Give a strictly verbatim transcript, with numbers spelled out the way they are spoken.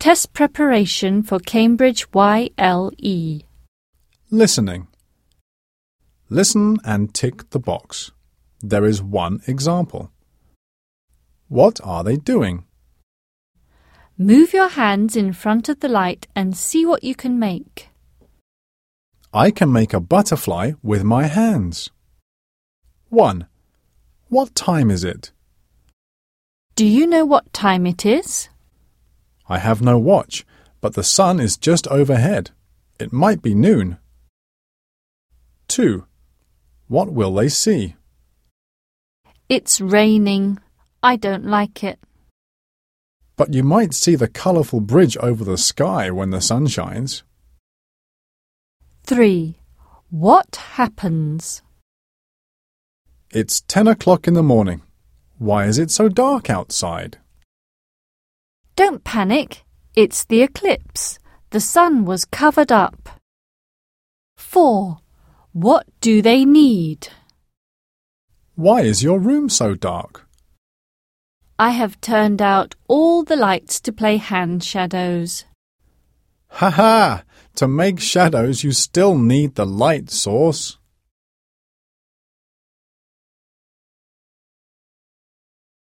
Test preparation for Cambridge Y L E. Listening. Listen and tick the box. There is one example. What are they doing? Move your hands in front of the light and see what you can make. I can make a butterfly with my hands. one. What time is it? Do you know what time it is? I have no watch, but the sun is just overhead. It might be noon. two. What will they see? It's raining. I don't like it. But you might see the colourful bridge over the sky when the sun shines. three. What happens? It's ten o'clock in the morning. Why is it so dark outside? Don't panic. It's the eclipse. The sun was covered up. four. What do they need? Why is your room so dark? I have turned out all the lights to play hand shadows. Ha ha! To make shadows you still need the light source.